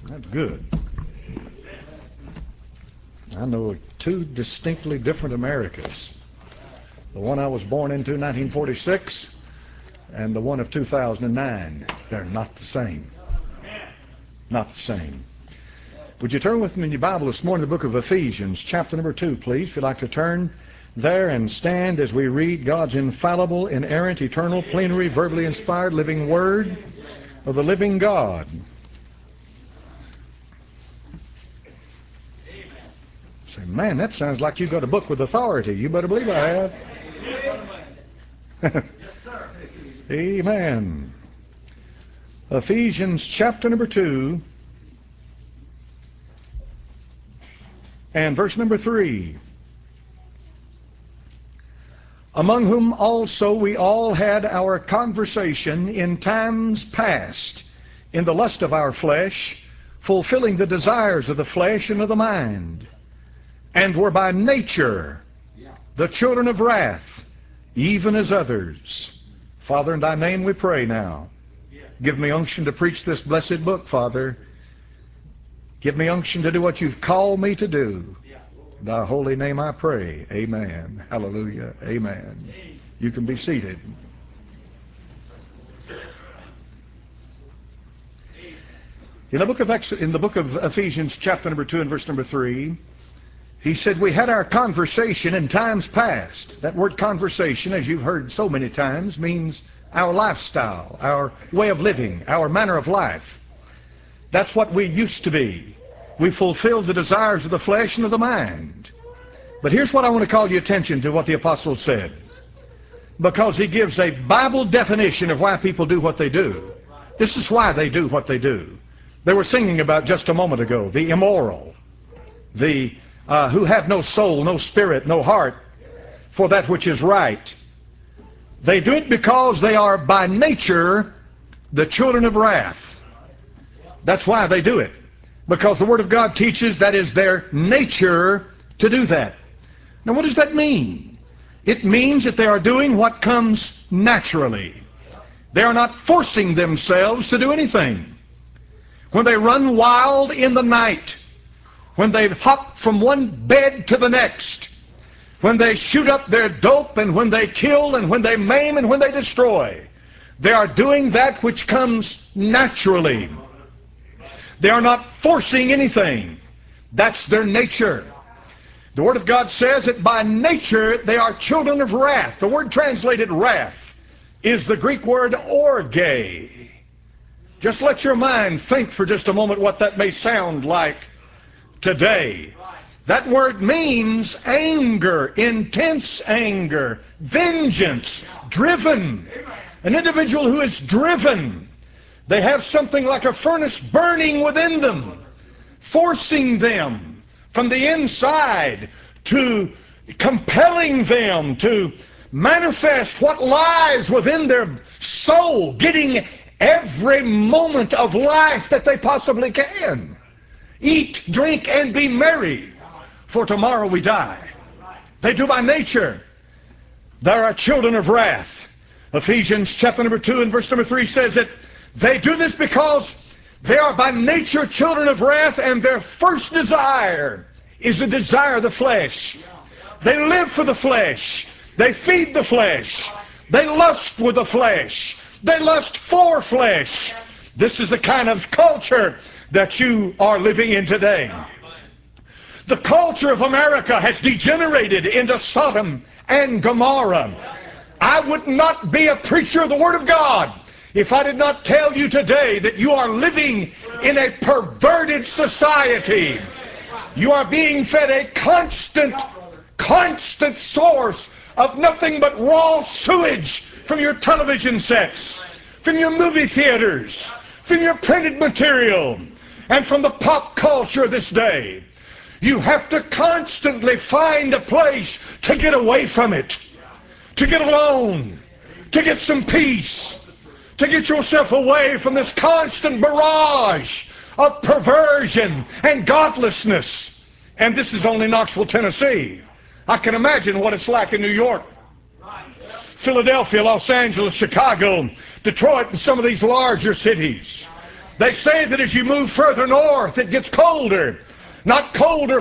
That's good. I know two distinctly different Americas. The one I was born into, 1946, and the one of 2009. They're not the same. Not the same. Would you turn with me in your Bible this morning to the book of Ephesians, chapter number 2, please, if you'd like to turn there and stand as we read God's infallible, inerrant, eternal, plenary, verbally inspired, living Word of the living God. Say, man, that sounds like you've got a book with authority. You better believe I have. Amen. Ephesians chapter number 2 and verse number 3. Among whom also we all had our conversation in times past, in the lust of our flesh, fulfilling the desires of the flesh and of the mind, and were by nature the children of wrath, even as others. Father, in thy name we pray now. Give me unction to preach this blessed book, Father. Give me unction to do what you've called me to do. In thy holy name I pray. Amen. Hallelujah. Amen. You can be seated. In the book of Ephesians, chapter number 2 and verse number 3, he said, we had our conversation in times past. That word conversation, as you've heard so many times, means our lifestyle, our way of living, our manner of life. That's what we used to be. We fulfilled the desires of the flesh and of the mind. But here's what I want to call your attention to, what the apostle said. Because he gives a Bible definition of why people do what they do. This is why they do what they do. They were singing about just a moment ago, the immoral, the who have no soul, no spirit, no heart for that which is right. They do it because they are by nature the children of wrath. That's why they do it. Because the Word of God teaches that is their nature to do that. Now what does that mean? It means that they are doing what comes naturally. They are not forcing themselves to do anything. When they run wild in the night, when they hop from one bed to the next, when they shoot up their dope, and when they kill, and when they maim, and when they destroy, they are doing that which comes naturally. They are not forcing anything. That's their nature. The Word of God says that by nature they are children of wrath. The word translated wrath is the Greek word orge. Just let your mind think for just a moment what that may sound like today. That word means anger, intense anger, vengeance, driven. An individual who is driven. They have something like a furnace burning within them, forcing them from the inside, to compelling them to manifest what lies within their soul, getting every moment of life that they possibly can. Eat, drink, and be merry, for tomorrow we die. They do by nature. They are children of wrath. Ephesians chapter number 2 and verse number 3 says that they do this because they are by nature children of wrath, and their first desire is the desire of the flesh. They live for the flesh. They feed the flesh. They lust with the flesh. They lust for flesh. This is the kind of culture that you are living in today. The culture of America has degenerated into Sodom and Gomorrah. I would not be a preacher of the Word of God if I did not tell you today that you are living in a perverted society. You are being fed a constant source of nothing but raw sewage from your television sets, from your movie theaters, from your printed material, and from the pop culture of this day. You have to constantly find a place to get away from it, to get alone, to get some peace, to get yourself away from this constant barrage of perversion and godlessness. And this is only Knoxville, Tennessee. I can imagine what it's like in New York, Philadelphia, Los Angeles, Chicago, Detroit, and some of these larger cities. They say that as you move further north, it gets colder. Not colder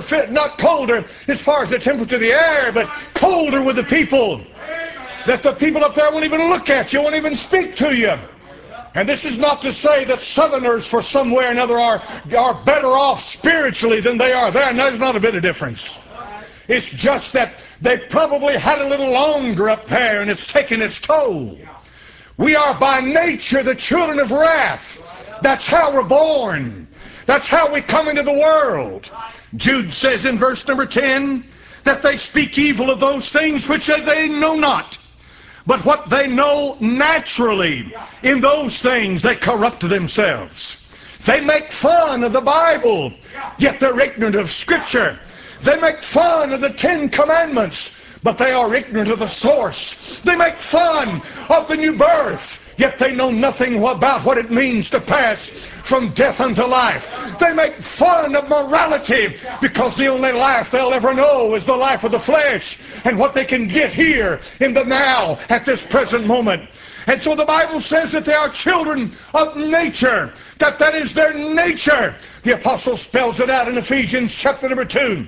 as far as the temperature of the air, but colder with the people. That the people up there won't even look at you, won't even speak to you. And this is not to say that Southerners, for some way or another, are better off spiritually than they are there. And there's not a bit of difference. It's just that they probably had a little longer up there, and it's taken its toll. We are by nature the children of wrath. That's how we're born. That's how we come into the world. Jude says in verse number 10 that they speak evil of those things which they know not. But what they know naturally, in those things they corrupt themselves. They make fun of the Bible, yet they're ignorant of Scripture. They make fun of the 10 Commandments, but they are ignorant of the source. They make fun of the new birth, yet they know nothing about what it means to pass from death unto life. They make fun of morality because the only life they'll ever know is the life of the flesh and what they can get here in the now at this present moment. And so the Bible says that they are children of nature, that is their nature. The apostle spells it out in Ephesians chapter number 2.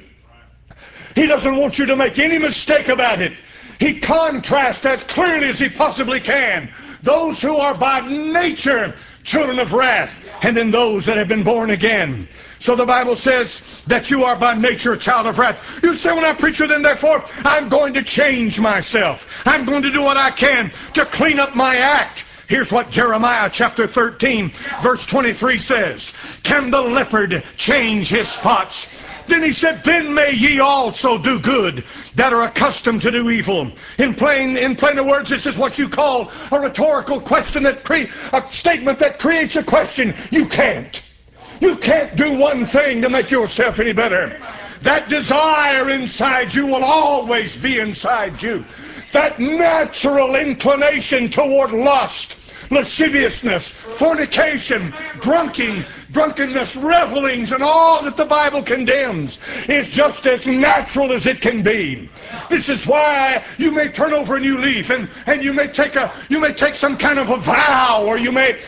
He doesn't want you to make any mistake about it. He contrasts as clearly as he possibly can those who are by nature children of wrath, and then those that have been born again. So the Bible says that you are by nature a child of wrath. You say, when I preach, then therefore I'm going to change myself. I'm going to do what I can to clean up my act. Here's what Jeremiah chapter 13 verse 23 says. Can the leopard change his spots? Then he said, then may ye also do good that are accustomed to do evil. In plainer words, this is what you call a rhetorical question, a statement that creates a question. You can't. You can't do one thing to make yourself any better. That desire inside you will always be inside you. That natural inclination toward lust, lasciviousness, fornication, drunkenness, revelings, and all that the Bible condemns is just as natural as it can be. This is why you may turn over a new leaf and you may take some kind of a vow, or you may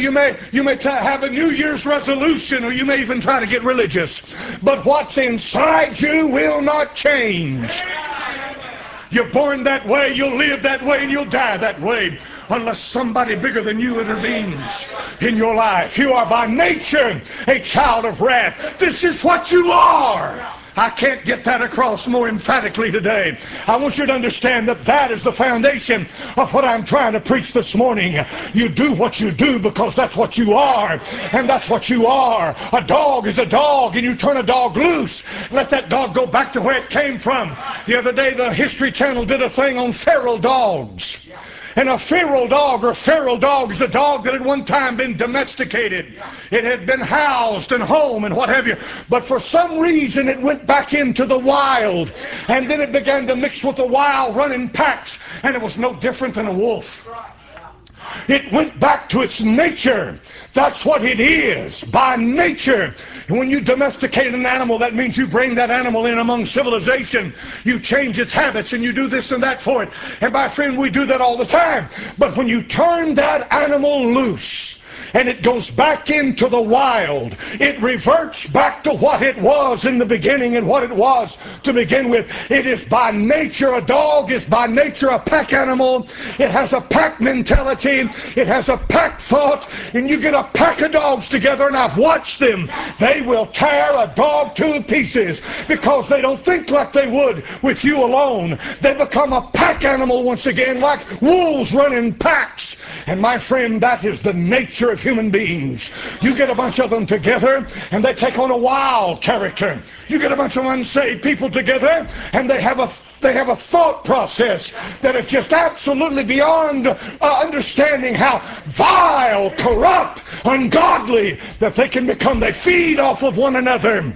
have a New Year's resolution, or you may even try to get religious. But what's inside you will not change. You're born that way, you'll live that way, and you'll die that way, unless somebody bigger than you intervenes in your life. You are by nature a child of wrath. This is what you are. I can't get that across more emphatically today. I want you to understand that that is the foundation of what I'm trying to preach this morning. You do what you do because that's what you are, and that's what you are. A dog is a dog, and you turn a dog loose. Let that dog go back to where it came from. The other day, the History Channel did a thing on feral dogs. And a feral dog is a dog that had one time been domesticated. It had been housed and home and what have you. But for some reason it went back into the wild. And then it began to mix with the wild, running packs. And it was no different than a wolf. It went back to its nature. That's what it is, by nature. And when you domesticate an animal, that means you bring that animal in among civilization. You change its habits and you do this and that for it. And my friend, we do that all the time. But when you turn that animal loose, and it goes back into the wild, it reverts back to what it was in the beginning and what it was to begin with. It is by nature, a dog is by nature a pack animal. It has a pack mentality. It has a pack thought. And you get a pack of dogs together, and I've watched them. They will tear a dog to pieces because they don't think like they would with you alone. They become a pack animal once again, like wolves running packs. And my friend, that is the nature of human beings. You get a bunch of them together and they take on a wild character. You get a bunch of unsaved people together and they have a thought process that is just absolutely beyond understanding how vile, corrupt, ungodly that they can become. They feed off of one another.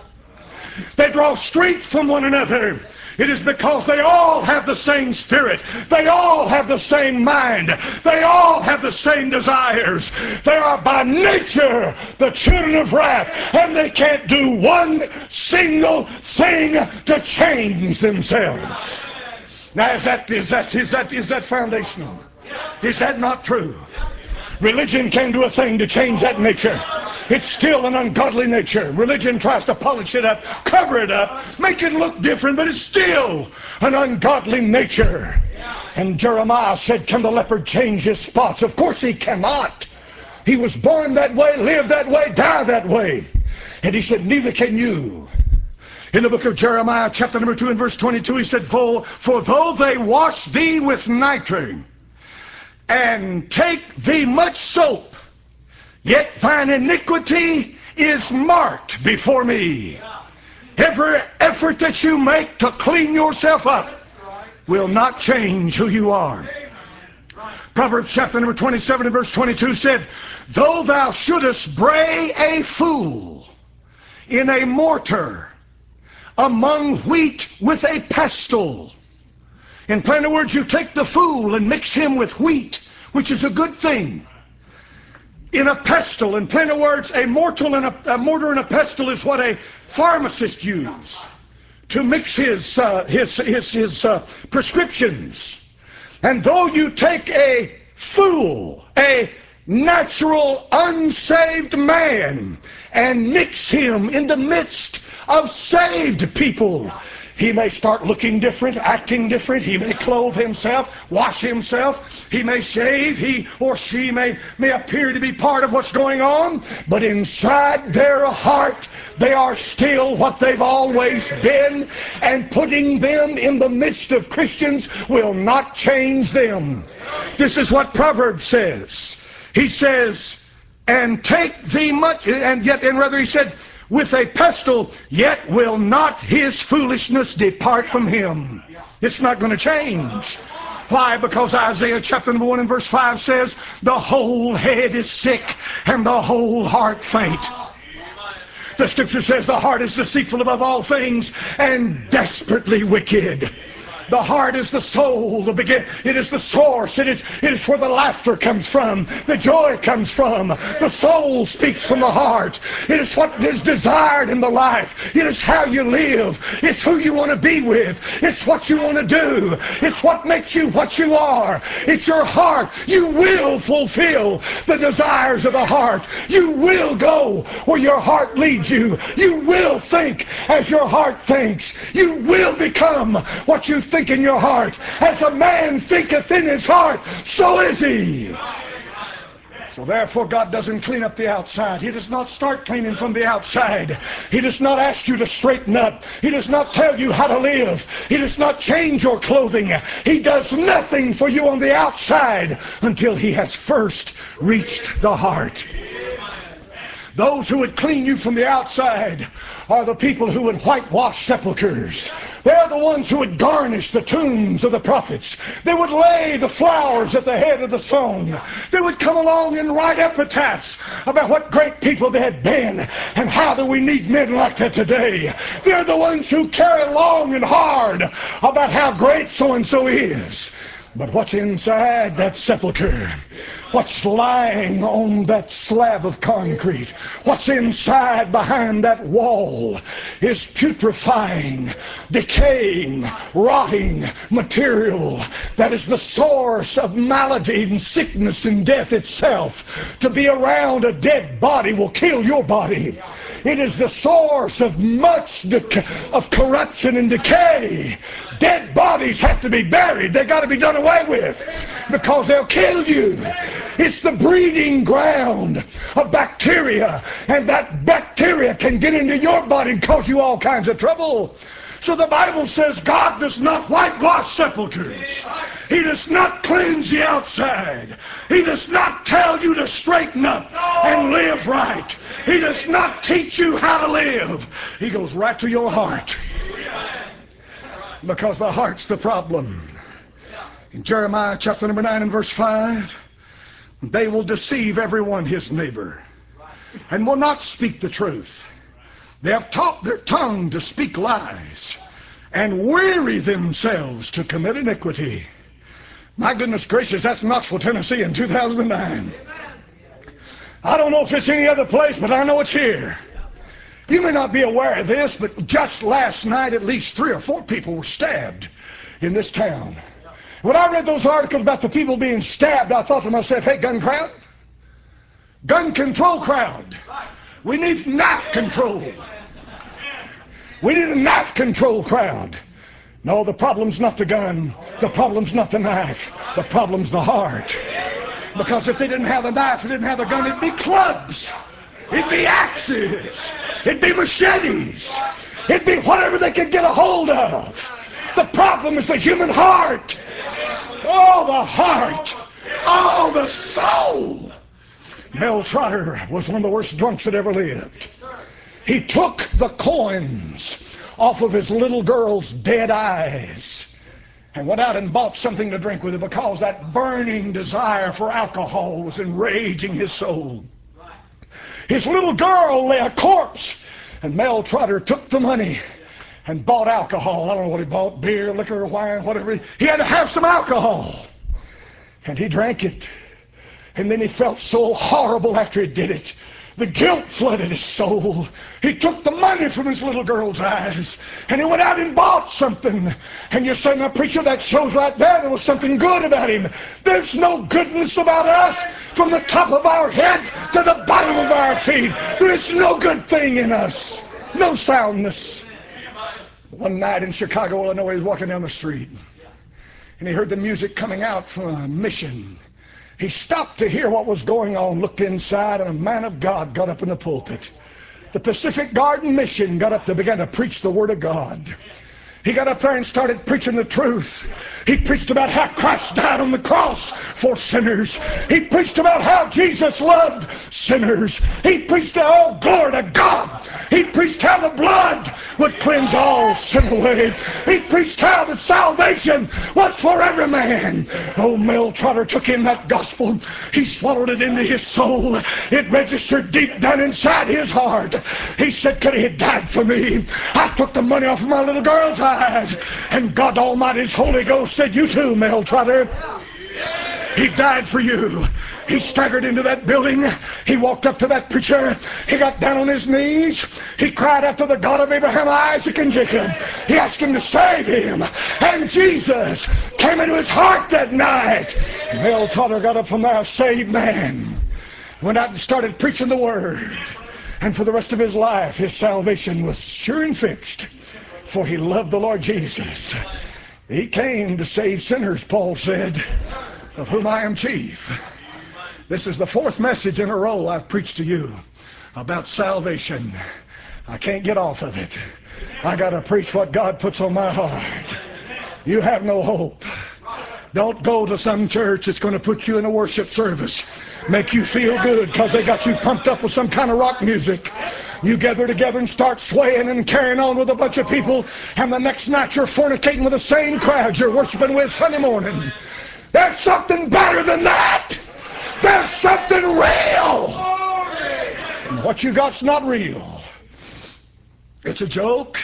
They draw strength from one another. It is because they all have the same spirit. They all have the same mind. They all have the same desires. They are by nature the children of wrath, and they can't do one single thing to change themselves. Now, is that foundational? Is that not true? Religion can't do a thing to change that nature. It's still an ungodly nature. Religion tries to polish it up, cover it up, make it look different, but it's still an ungodly nature. And Jeremiah said, can the leopard change his spots? Of course he cannot. He was born that way, lived that way, died that way. And he said, neither can you. In the book of Jeremiah, chapter number 2 and verse 22, he said, for though they wash thee with nitre, and take thee much soap, yet thine iniquity is marked before me. Every effort that you make to clean yourself up will not change who you are. Proverbs chapter number 27 and verse 22 said, though thou shouldest bray a fool in a mortar among wheat with a pestle. In plain words, you take the fool and mix him with wheat, which is a good thing, in a pestle. In plain words, a mortar and a pestle is what a pharmacist uses to mix his prescriptions. And though you take a fool, a natural unsaved man, and mix him in the midst of saved people, he may start looking different, acting different. He may clothe himself, wash himself. He may shave. He or she may appear to be part of what's going on. But inside their heart, they are still what they've always been. And putting them in the midst of Christians will not change them. This is what Proverbs says. He says, and take thee much, and yet, and rather he said, with a pestle, yet will not his foolishness depart from him. It's not going to change. Why? Because Isaiah chapter number 1 and verse 5 says, the whole head is sick and the whole heart faint. The scripture says the heart is deceitful above all things and desperately wicked. The heart is the soul, it is the source, it is where the laughter comes from, the joy comes from. The soul speaks from the heart. It is what is desired in the life. It is how you live. It's who you want to be with. It's what you want to do. It's what makes you what you are. It's your heart. You will fulfill the desires of the heart. You will go where your heart leads you. You will think as your heart thinks. You will become what you think in your heart. As a man thinketh in his heart, so is he. So therefore God doesn't clean up the outside. He does not start cleaning from the outside. He does not ask you to straighten up. He does not tell you how to live. He does not change your clothing. He does nothing for you on the outside until he has first reached the heart. Those who would clean you from the outside are the people who would whitewash sepulchres. They're the ones who would garnish the tombs of the prophets. They would lay the flowers at the head of the stone. They would come along and write epitaphs about what great people they had been and how that we need men like that today. They're the ones who carry long and hard about how great so-and-so is. But what's inside that sepulcher? What's lying on that slab of concrete? What's inside behind that wall is putrefying, decaying, rotting material that is the source of malady and sickness and death itself. To be around a dead body will kill your body. It is the source of much of corruption and decay. Dead bodies have to be buried. They've got to be done away with because they'll kill you. It's the breeding ground of bacteria, and that bacteria can get into your body and cause you all kinds of trouble. So the Bible says God does not whitewash sepulchres. He does not cleanse the outside. He does not tell you to straighten up and live right. He does not teach you how to live. He goes right to your heart. Because the heart's the problem. In Jeremiah chapter number 9 and verse 5, they will deceive everyone his neighbor and will not speak the truth. They have taught their tongue to speak lies and weary themselves to commit iniquity. My goodness gracious, that's Knoxville, Tennessee in 2009. I don't know if it's any other place, but I know it's here. You may not be aware of this, but just last night at least 3 or 4 people were stabbed in this town. When I read those articles about the people being stabbed, I thought to myself, hey, gun crowd, gun control crowd. We need knife control. We need a knife control crowd. No, the problem's not the gun. The problem's not the knife. The problem's the heart. Because if they didn't have the knife, they didn't have the gun, it'd be clubs. It'd be axes. It'd be machetes. It'd be whatever they could get a hold of. The problem is the human heart. Oh, the heart. Oh, the soul. Mel Trotter was one of the worst drunks that ever lived. He took the coins off of his little girl's dead eyes and went out and bought something to drink with it because that burning desire for alcohol was enraging his soul. His little girl lay a corpse, and Mel Trotter took the money and bought alcohol. I don't know what he bought, beer, liquor, wine, whatever. He had to have some alcohol. And he drank it. And then he felt so horrible after he did it. The guilt flooded his soul. He took the money from his little girl's eyes, and he went out and bought something. And you say, now preacher, that shows right there was something good about him. There's no goodness about us from the top of our head to the bottom of our feet. There's no good thing in us. No soundness. One night in Chicago, Illinois, he was walking down the street, and he heard the music coming out from a mission. He stopped to hear what was going on, looked inside, and a man of God got up in the pulpit. The Pacific Garden Mission got up to begin to preach the Word of God. He got up there and started preaching the truth. He preached about how Christ died on the cross for sinners. He preached about how Jesus loved sinners. He preached, oh, glory to God. He preached how the blood would cleanse all sin away. He preached how the salvation was for every man. Oh, Mel Trotter took in that gospel. He swallowed it into his soul. It registered deep down inside his heart. He said, could he have died for me? I took the money off of my little girl's eyes. And God Almighty's Holy Ghost said, you too, Mel Trotter. He died for you. He staggered into that building. He walked up to that preacher. He got down on his knees. He cried out to the God of Abraham, Isaac, and Jacob. He asked him to save him. And Jesus came into his heart that night. Mel Trotter got up from there, a saved man. Went out and started preaching the Word. And for the rest of his life, his salvation was sure and fixed. For he loved the Lord Jesus. He came to save sinners, Paul said, of whom I am chief. This is the fourth message in a row I've preached to you about salvation. I can't get off of it. I got to preach what God puts on my heart. You have no hope. Don't go to some church that's going to put you in a worship service, make you feel good because they got you pumped up with some kind of rock music. You gather together and start swaying and carrying on with a bunch of people, and the next night you're fornicating with the same crowd you're worshiping with Sunday morning. There's something better than that. There's something real. And what you got's not real. It's a joke.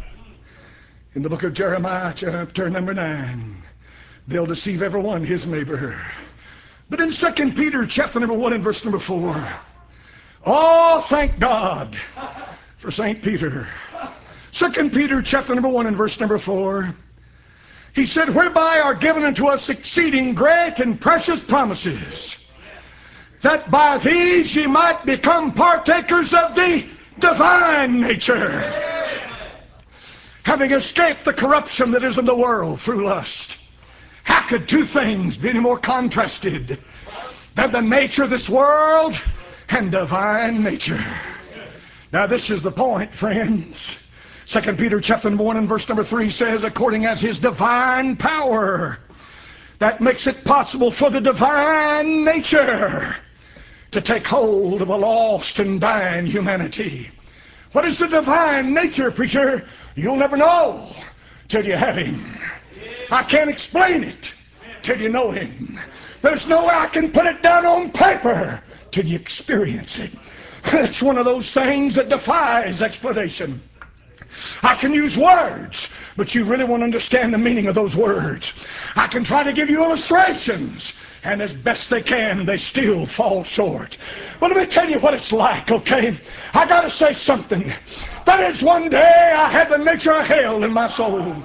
In the book of Jeremiah, chapter number 9, they'll deceive everyone, his neighbor. But in 2 Peter, chapter number 1 and verse number 4, oh, thank God for St. Peter. 2 Peter, chapter number 1 and verse number 4, he said, whereby are given unto us exceeding great and precious promises, that by these ye might become partakers of the divine nature, having escaped the corruption that is in the world through lust. How could two things be any more contrasted than the nature of this world and divine nature? Now this is the point, friends. 2 Peter chapter 1 and verse number 3 says, according as his divine power, that makes it possible for the divine nature to take hold of a lost and dying humanity. What is the divine nature, preacher? You'll never know till you have him. I can't explain it till you know him. There's no way I can put it down on paper till you experience it. It's one of those things that defies explanation. I can use words, but you really want to understand the meaning of those words. I can try to give you illustrations, and as best they can, they still fall short. Well, let me tell you what it's like, okay? I got to say something. That is, one day I had the nature of hell in my soul.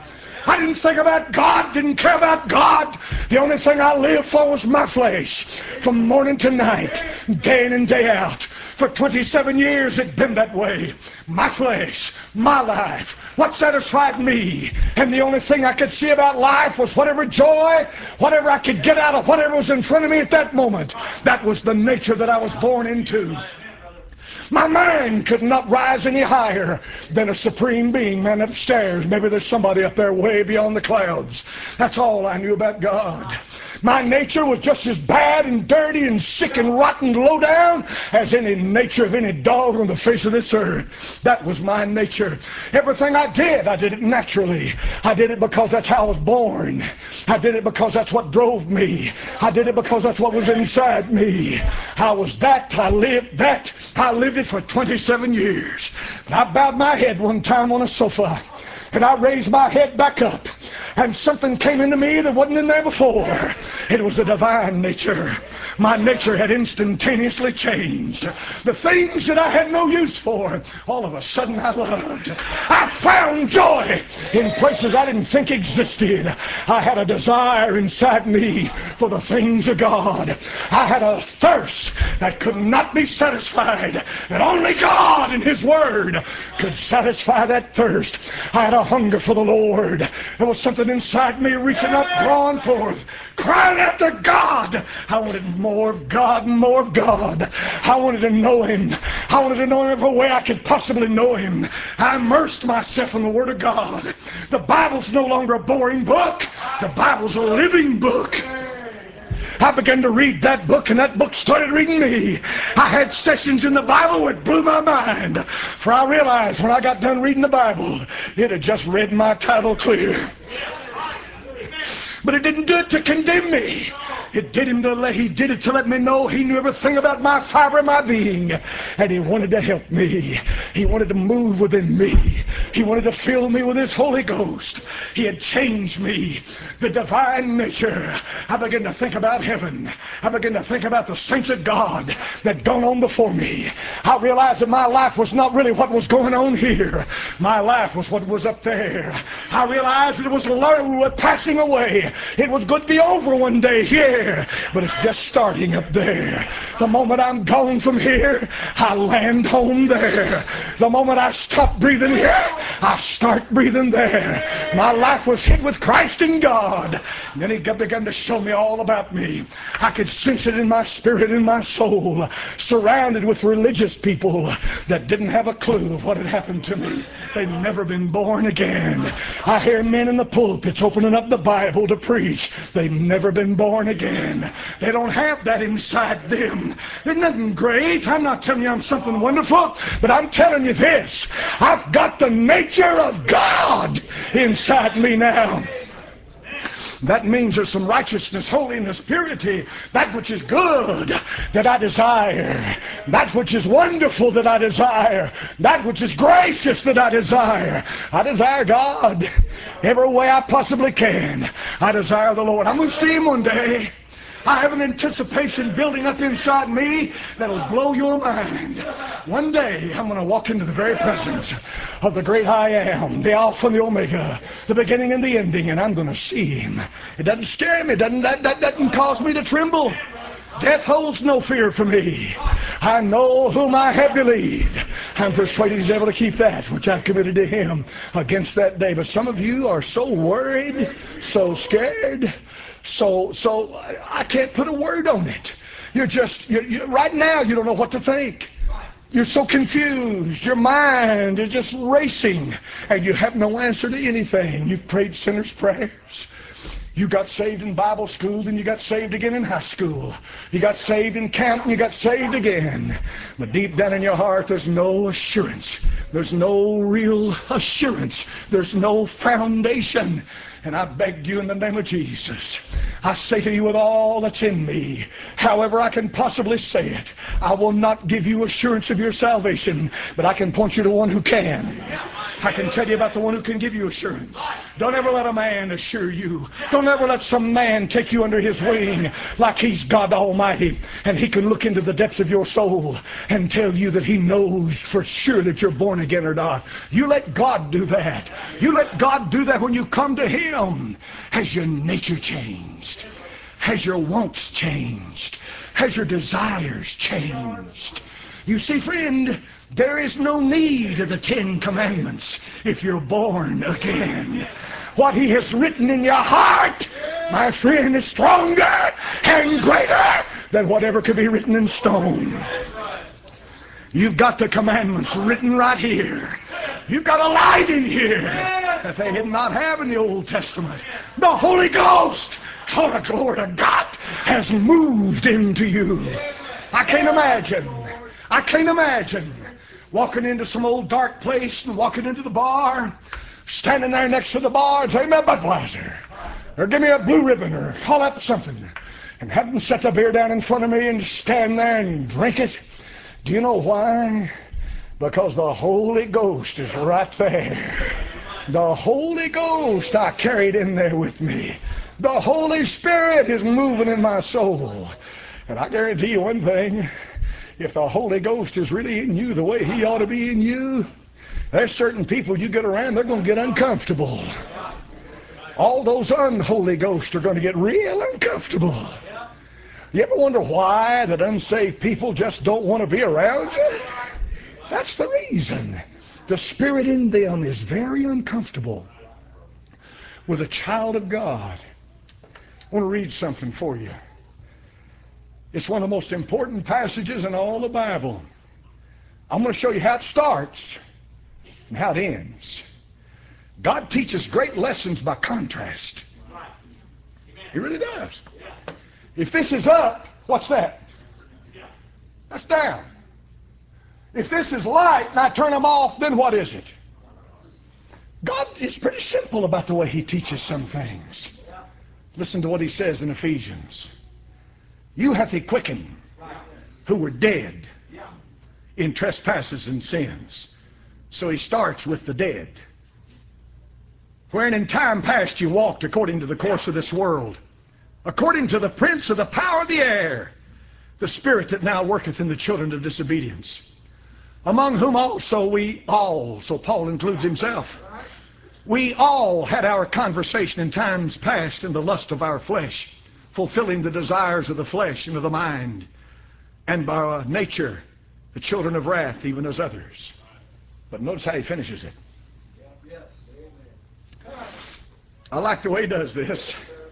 I didn't think about God, didn't care about God. The only thing I lived for was my flesh. From morning to night, day in and day out. For 27 years it'd been that way. My flesh, my life, what satisfied me. And the only thing I could see about life was whatever joy, whatever I could get out of whatever was in front of me at that moment. That was the nature that I was born into. My mind could not rise any higher than a supreme being, man, upstairs. Maybe there's somebody up there way beyond the clouds. That's all I knew about God. My nature was just as bad and dirty and sick and rotten low down as any nature of any dog on the face of this earth. That was my nature. Everything I did it naturally. I did it because that's how I was born. I did it because that's what drove me. I did it because that's what was inside me. I was that. I lived that. I lived it for 27 years. But I bowed my head one time on a sofa, and I raised my head back up, and something came into me that wasn't in there before. It was the divine nature. My nature had instantaneously changed. The things that I had no use for, all of a sudden I loved. I found joy in places I didn't think existed. I had a desire inside me for the things of God. I had a thirst that could not be satisfied, that only God and His Word could satisfy that thirst. I had a hunger for the Lord. There was something inside me reaching up, drawing forth, crying after God. I wanted more of God and more of God. I wanted to know Him. I wanted to know Him every way I could possibly know Him. I immersed myself in the Word of God. The Bible's no longer a boring book. The Bible's a living book. I began to read that book, and that book started reading me. I had sessions in the Bible that blew my mind, for I realized when I got done reading the Bible, it had just read my title clear. But it didn't do it to condemn me. He did it to let me know He knew everything about my fiber of my being, and He wanted to help me. He wanted to move within me. He wanted to fill me with His Holy Ghost. He had changed me. The divine nature. I began to think about heaven. I began to think about the saints of God that gone on before me. I realized that my life was not really what was going on here. My life was what was up there. I realized that it was passing away. It was going to be over one day here, but it's just starting up there. The moment I'm gone from here, I land home there. The moment I stop breathing here, I start breathing there. My life was hid with Christ in God. And then He began to show me all about me. I could sense it in my spirit, in my soul, surrounded with religious people that didn't have a clue of what had happened to me. They'd never been born again. I hear men in the pulpits opening up the Bible to preach. They've never been born again. They don't have that inside them. There's nothing great. I'm not telling you I'm something wonderful, but I'm telling you this. I've got the nature of God inside me now. That means there's some righteousness, holiness, purity, that which is good that I desire, that which is wonderful that I desire, that which is gracious that I desire. I desire God every way I possibly can. I desire the Lord. I'm going to see Him one day. I have an anticipation building up inside me that'll blow your mind. One day, I'm going to walk into the very presence of the great I Am, the Alpha and the Omega, the beginning and the ending, and I'm going to see Him. It doesn't scare me. That doesn't cause me to tremble. Death holds no fear for me. I know whom I have believed. I'm persuaded He's able to keep that which I've committed to Him against that day. But some of you are so worried, so scared, so I can't put a word on it. You're right now you don't know what to think. You're so confused. Your mind is just racing, and you have no answer to anything. You've prayed sinner's prayers. You got saved in Bible school, then you got saved again in high school. You got saved in camp, and you got saved again. But deep down in your heart, there's no assurance. There's no real assurance. There's no foundation. And I beg you in the name of Jesus, I say to you with all that's in me, however I can possibly say it, I will not give you assurance of your salvation, but I can point you to one who can. I can tell you about the one who can give you assurance. Don't ever let a man assure you. Don't ever let some man take you under his wing like he's God Almighty and he can look into the depths of your soul and tell you that he knows for sure that you're born again or not. You let God do that. You let God do that when you come to him. Has your nature changed? Has your wants changed? Has your desires changed? You see, friend, there is no need of the 10 Commandments if you're born again. What he has written in your heart, my friend, is stronger and greater than whatever could be written in stone. You've got the commandments written right here. You've got a light in here that they did not have in the Old Testament. The Holy Ghost, oh, the glory of God, has moved into you. I can't imagine walking into some old dark place and walking into the bar, standing there next to the bar and saying, Budweiser, or give me a blue ribbon, or call up something, and have them set the beer down in front of me and stand there and drink it. Do you know why? Because the Holy Ghost is right there. The Holy Ghost I carried in there with me. The Holy Spirit is moving in my soul. And I guarantee you one thing, if the Holy Ghost is really in you the way he ought to be in you, there's certain people you get around, they're going to get uncomfortable. All those unholy ghosts are going to get real uncomfortable. You ever wonder why that unsaved people just don't want to be around you? That's the reason. The Spirit in them is very uncomfortable with a child of God. I want to read something for you. It's one of the most important passages in all the Bible. I'm going to show you how it starts and how it ends. God teaches great lessons by contrast. He really does. If this is up, what's that? That's down. If this is light and I turn them off, then what is it? God is pretty simple about the way he teaches some things. Listen to what he says in Ephesians. You hath he quickened who were dead in trespasses and sins. So he starts with the dead. Wherein in time past you walked according to the course of this world, according to the prince of the power of the air, the spirit that now worketh in the children of disobedience, among whom also we all, so Paul includes himself, we all had our conversation in times past in the lust of our flesh, fulfilling the desires of the flesh and of the mind, and by nature the children of wrath, even as others. But notice how he finishes it. I like the way he does this.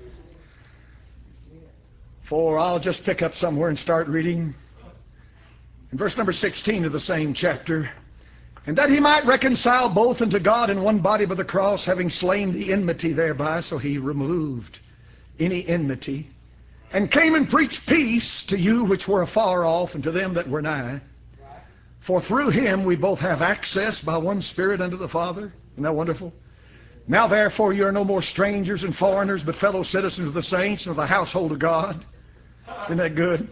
For I'll just pick up somewhere and start reading. In verse number 16 of the same chapter, and that he might reconcile both unto God in one body by the cross, having slain the enmity thereby, so he removed any enmity, and came and preached peace to you which were afar off, and to them that were nigh. For through him we both have access by one Spirit unto the Father. Isn't that wonderful? Now therefore you are no more strangers and foreigners, but fellow citizens of the saints and of the household of God. Isn't that good?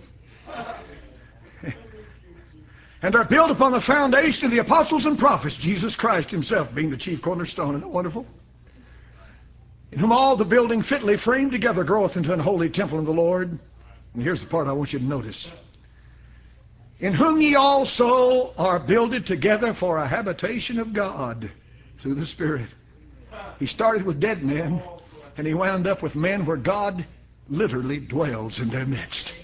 And are built upon the foundation of the apostles and prophets, Jesus Christ himself being the chief cornerstone. Isn't that wonderful? In whom all the building fitly framed together groweth into an holy temple in the Lord. And here's the part I want you to notice. In whom ye also are builded together for a habitation of God through the Spirit. He started with dead men, and he wound up with men where God literally dwells in their midst.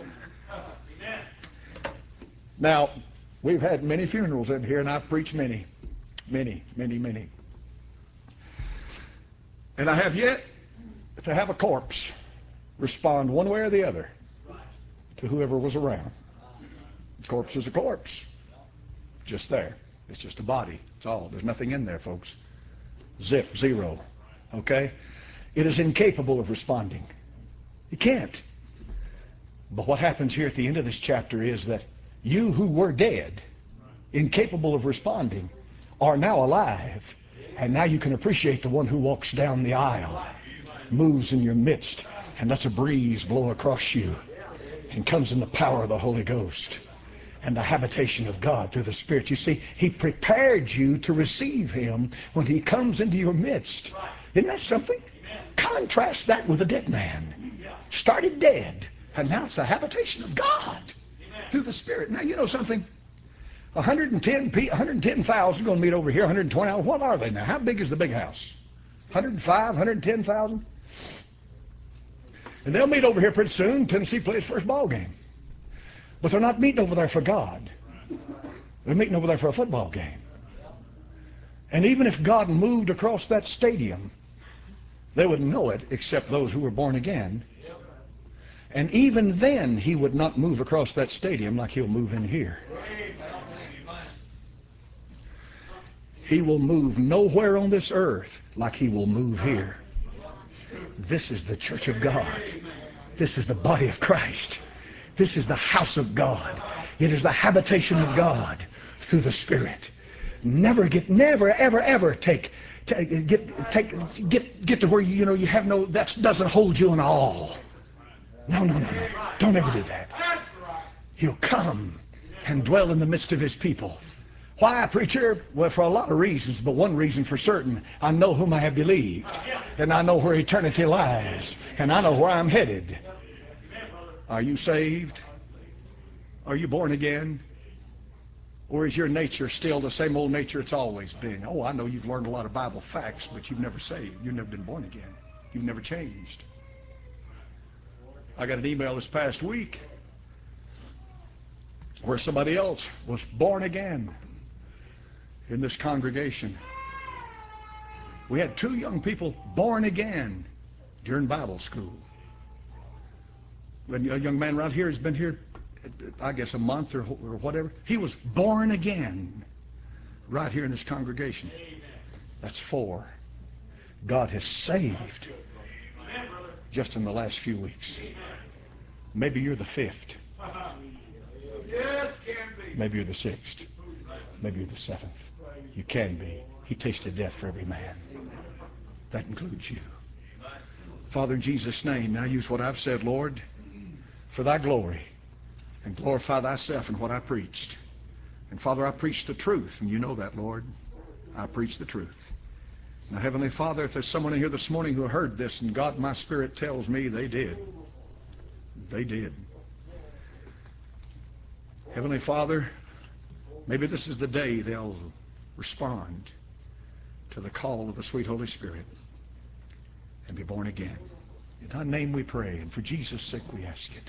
Now, we've had many funerals in here, and I've preached many. And I have yet to have a corpse respond one way or the other to whoever was around. The corpse is a corpse. Just there. It's just a body. That's all. There's nothing in there, folks. Zip, zero. Okay? It is incapable of responding. It can't. But what happens here at the end of this chapter is that you who were dead, incapable of responding, are now alive. And now you can appreciate the one who walks down the aisle, moves in your midst, and lets a breeze blow across you, and comes in the power of the Holy Ghost. and the habitation of God through the Spirit. You see, He prepared you to receive Him when He comes into your midst. Isn't that something? Contrast that with a dead man. Started dead, and now it's the habitation of God through the Spirit. Now, you know something? 110,000 going to meet over here, 120. What are they now? How big is the big house? 105, 110,000? And they'll meet over here pretty soon. Tennessee plays first ball game. But they're not meeting over there for God. They're meeting over there for a football game. And even if God moved across that stadium, they wouldn't know it except those who were born again. And even then, He would not move across that stadium like He'll move in here. He will move nowhere on this earth like He will move here. This is the church of God. This is the body of Christ. This is the house of God. It is the habitation of God through the Spirit. Never, ever get to where you have no, that doesn't hold you in awe. No. Don't ever do that. He'll come and dwell in the midst of His people. Why, preacher? Well, for a lot of reasons, but one reason for certain: I know whom I have believed, and I know where eternity lies, and I know where I'm headed. Are you saved? Are you born again? Or is your nature still the same old nature it's always been? Oh, I know you've learned a lot of Bible facts, but you've never saved. You've never been born again. You've never changed. I got an email this past week where somebody else was born again in this congregation. We had 2 young people born again during Bible school. A young man around here has been here, I guess, a month or whatever. He was born again right here in this congregation. That's 4. God has saved just in the last few weeks. Maybe you're the 5th. Maybe you're the 6th. Maybe you're the 7th. You can be. He tasted death for every man. That includes you. Father, in Jesus' name, now use what I've said, Lord, for Thy glory, and glorify Thyself in what I preached. And Father, I preached the truth, and you know that, Lord. I preached the truth. Now, Heavenly Father, if there's someone in here this morning who heard this, and God, my spirit tells me they did. They did. Heavenly Father, maybe this is the day they'll respond to the call of the sweet Holy Spirit and be born again. In Thy name we pray, and for Jesus' sake we ask it.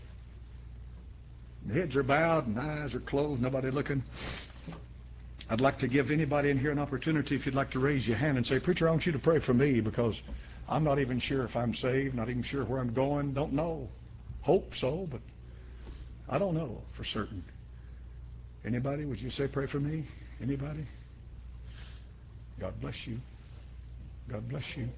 The heads are bowed and the eyes are closed, nobody looking. I'd like to give anybody in here an opportunity, if you'd like to raise your hand and say, "Preacher, I want you to pray for me, because I'm not even sure if I'm saved, not even sure where I'm going, don't know. Hope so, but I don't know for certain." Anybody? Would you say, "Pray for me"? Anybody? God bless you. God bless you.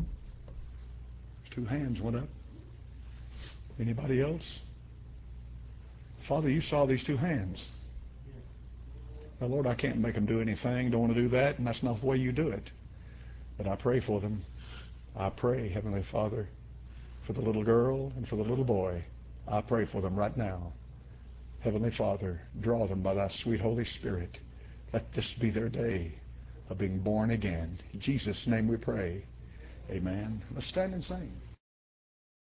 2 hands went up. Anybody else? Father, you saw these 2 hands. Now, Lord, I can't make them do anything. Don't want to do that, and that's not the way you do it. But I pray for them. I pray, Heavenly Father, for the little girl and for the little boy. I pray for them right now. Heavenly Father, draw them by Thy sweet Holy Spirit. Let this be their day of being born again. In Jesus' name we pray. Amen. Let's stand and sing.